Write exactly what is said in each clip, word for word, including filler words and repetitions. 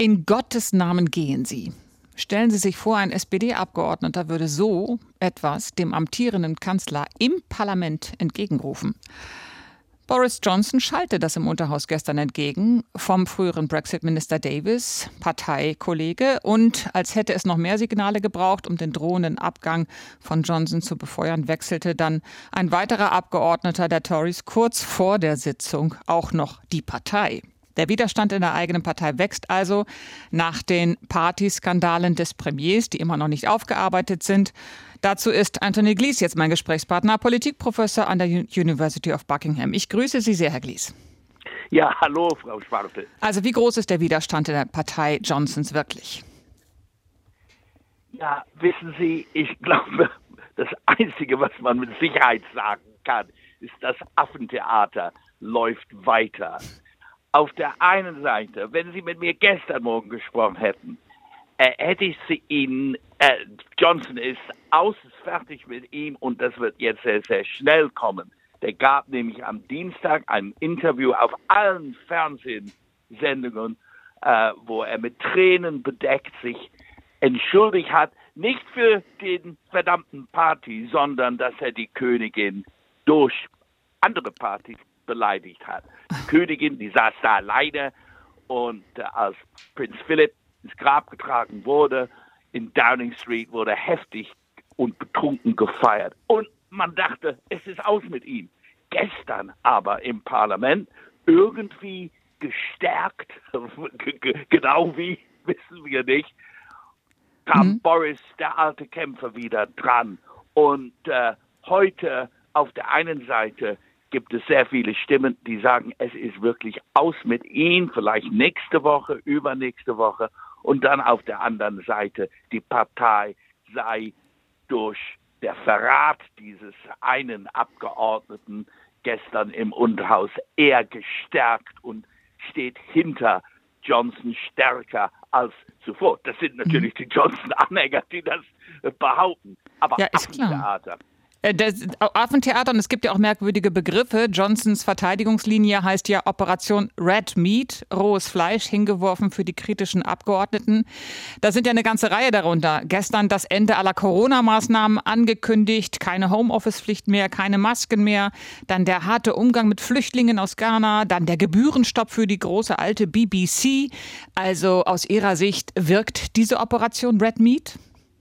In Gottes Namen gehen Sie. Stellen Sie sich vor, ein S P D-Abgeordneter würde so etwas dem amtierenden Kanzler im Parlament entgegenrufen. Boris Johnson schallte das im Unterhaus gestern entgegen vom früheren Brexit-Minister Davis, Parteikollege, und als hätte es noch mehr Signale gebraucht, um den drohenden Abgang von Johnson zu befeuern, wechselte dann ein weiterer Abgeordneter der Tories kurz vor der Sitzung auch noch die Partei. Der Widerstand in der eigenen Partei wächst also nach den Partyskandalen des Premiers, die immer noch nicht aufgearbeitet sind. Dazu ist Anthony Glies jetzt mein Gesprächspartner, Politikprofessor an der University of Buckingham. Ich grüße Sie sehr, Herr Glies. Ja, hallo, Frau Schwarte. Also wie groß ist der Widerstand in der Partei Johnsons wirklich? Ja, wissen Sie, ich glaube, das Einzige, was man mit Sicherheit sagen kann, ist, das Affentheater läuft weiter. Auf der einen Seite, wenn Sie mit mir gestern Morgen gesprochen hätten, äh, hätte ich sie Ihnen, äh, Johnson ist außers fertig mit ihm und das wird jetzt sehr, sehr schnell kommen. Der gab nämlich am Dienstag ein Interview auf allen Fernsehsendungen, äh, wo er mit Tränen bedeckt sich entschuldigt hat, nicht für den verdammten Party, sondern dass er die Königin durch andere Partys beleidigt hat. Die Königin, die saß da alleine und äh, als Prinz Philipp ins Grab getragen wurde, in Downing Street wurde heftig und betrunken gefeiert. Und man dachte, es ist aus mit ihm. Gestern aber im Parlament irgendwie gestärkt, genau wie, wissen wir nicht, kam mhm. Boris, der alte Kämpfer, wieder dran. Und äh, heute auf der einen Seite gibt es sehr viele Stimmen, die sagen, es ist wirklich aus mit ihm, vielleicht nächste Woche, übernächste Woche. Und dann auf der anderen Seite, die Partei sei durch der Verrat dieses einen Abgeordneten gestern im Unterhaus eher gestärkt und steht hinter Johnson stärker als zuvor. Das sind natürlich die Johnson-Anhänger, die das behaupten. Aber ja, ist klar. Theater. Das Affentheater, und es gibt ja auch merkwürdige Begriffe. Johnsons Verteidigungslinie heißt ja Operation Red Meat, rohes Fleisch, hingeworfen für die kritischen Abgeordneten. Da sind ja eine ganze Reihe darunter. Gestern das Ende aller Corona-Maßnahmen angekündigt, keine Homeoffice-Pflicht mehr, keine Masken mehr. Dann der harte Umgang mit Flüchtlingen aus Ghana, dann der Gebührenstopp für die große alte B B C. Also aus Ihrer Sicht wirkt diese Operation Red Meat?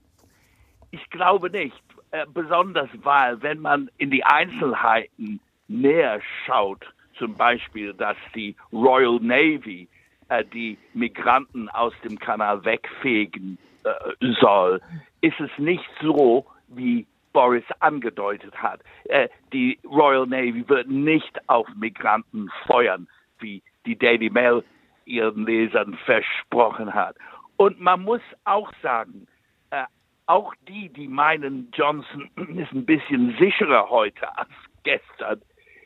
Ich glaube nicht. Äh, besonders weil, wenn man in die Einzelheiten näher schaut, zum Beispiel, dass die Royal Navy äh, die Migranten aus dem Kanal wegfegen äh, soll, ist es nicht so, wie Boris angedeutet hat. Äh, die Royal Navy wird nicht auf Migranten feuern, wie die Daily Mail ihren Lesern versprochen hat. Und man muss auch sagen, äh, auch die, die meinen, Johnson ist ein bisschen sicherer heute als gestern.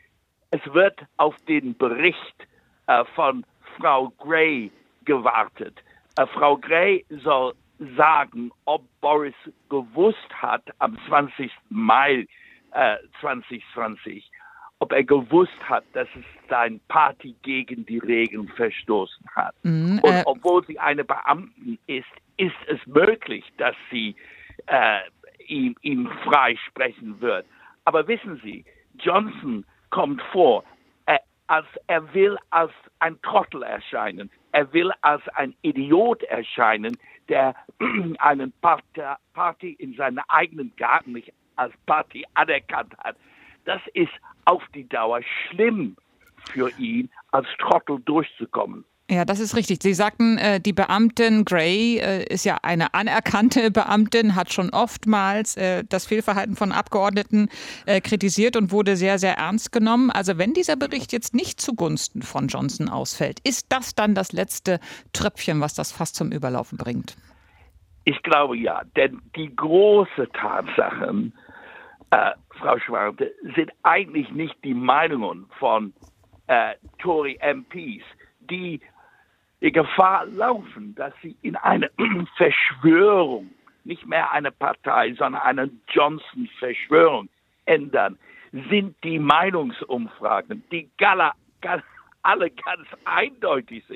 Es wird auf den Bericht äh, von Frau Gray gewartet. Äh, Frau Gray soll sagen, ob Boris gewusst hat am zwanzigsten Mai äh, zwanzig zwanzig, ob er gewusst hat, dass es sein Party gegen die Regeln verstoßen hat. Mm, äh, Und obwohl sie eine Beamtin ist, ist es möglich, dass sie äh, ihm, ihm freisprechen wird. Aber wissen Sie, Johnson kommt vor, äh, als er will als ein Trottel erscheinen. Er will als ein Idiot erscheinen, der einen Part- Party in seinem eigenen Garten nicht als Party anerkannt hat. Das ist auf die Dauer schlimm für ihn, als Trottel durchzukommen. Ja, das ist richtig. Sie sagten, äh, die Beamtin Gray äh, ist ja eine anerkannte Beamtin, hat schon oftmals äh, das Fehlverhalten von Abgeordneten äh, kritisiert und wurde sehr, sehr ernst genommen. Also wenn dieser Bericht jetzt nicht zugunsten von Johnson ausfällt, ist das dann das letzte Tröpfchen, was das Fass zum Überlaufen bringt? Ich glaube ja, denn die große Tatsachen, äh, Frau Schwarte, sind eigentlich nicht die Meinungen von äh, Tory M Ps, die die Gefahr laufen, dass sie in eine Verschwörung, nicht mehr eine Partei, sondern eine Johnson-Verschwörung ändern, sind die Meinungsumfragen, die Gala, Gala, alle ganz eindeutig sind,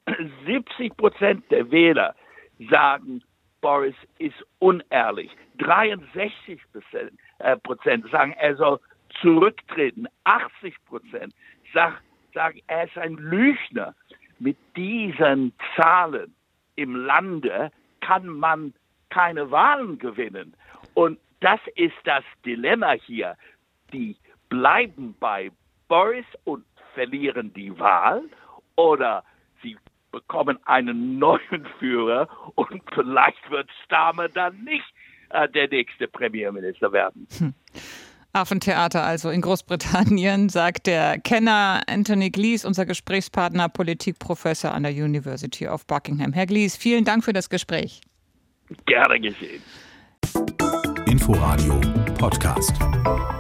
siebzig Prozent der Wähler sagen, Boris ist unehrlich. dreiundsechzig Prozent sagen, er soll zurücktreten. achtzig Prozent sagen, er ist ein Lügner. Mit diesen Zahlen im Lande kann man keine Wahlen gewinnen. Und das ist das Dilemma hier. Die bleiben bei Boris und verlieren die Wahl, oder sie bekommen einen neuen Führer und vielleicht wird Starmer dann nicht äh, der nächste Premierminister werden. Hm. Affentheater also in Großbritannien, sagt der Kenner Anthony Glees, unser Gesprächspartner, Politikprofessor an der University of Buckingham. Herr Glees, vielen Dank für das Gespräch. Gerne geschehen. Inforadio Podcast.